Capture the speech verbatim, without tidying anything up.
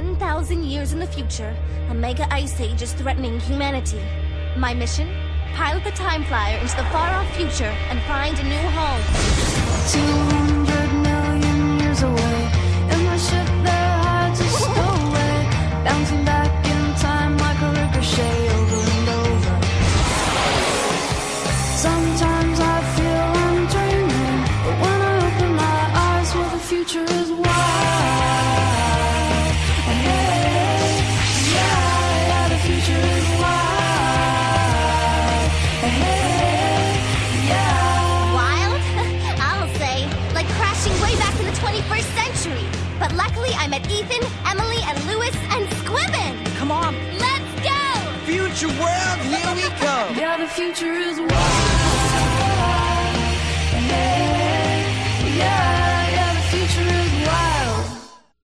ten thousand years in the future, a mega ice age is threatening humanity. My mission? Pilot the Time Flyer into the far-off future and find a new home. two hundred million years away, in my ship there hides a stowaway, bouncing back in time like a ricochet over and over. Sometimes I feel I'm dreaming, but when I open my eyes, well, the future is wide. And hey, yeah, yeah, the future is wide. And hey, yeah. Wild? I'll say. Like crashing way back in the twenty-first century. But luckily I met Ethan, Emily, and Lewis, and Squibbin. Come on. Let's go! Future world, here we come. Yeah, the future is wide. And hey, yeah.